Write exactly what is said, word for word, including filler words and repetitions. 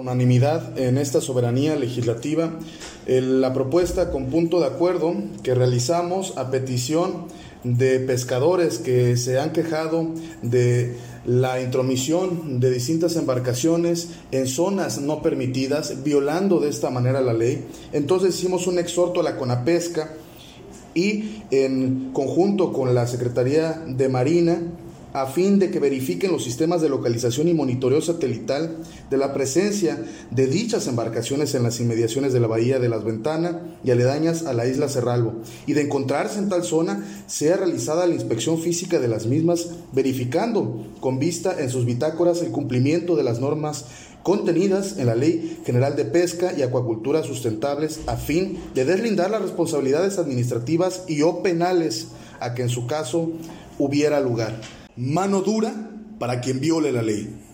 unanimidad en esta soberanía legislativa la propuesta con punto de acuerdo que realizamos a petición de pescadores que se han quejado de la intromisión de distintas embarcaciones en zonas no permitidas, violando de esta manera la ley. Entonces hicimos un exhorto a la CONAPESCA y en conjunto con la Secretaría de Marina, a fin de que verifiquen los sistemas de localización y monitoreo satelital de la presencia de dichas embarcaciones en las inmediaciones de la bahía de Las Ventanas y aledañas a la isla Cerralbo, y de encontrarse en tal zona sea realizada la inspección física de las mismas, verificando con vista en sus bitácoras el cumplimiento de las normas contenidas en la Ley General de Pesca y Acuacultura Sustentables, a fin de deslindar las responsabilidades administrativas y o penales a que en su caso hubiera lugar. Mano dura para quien viole la ley.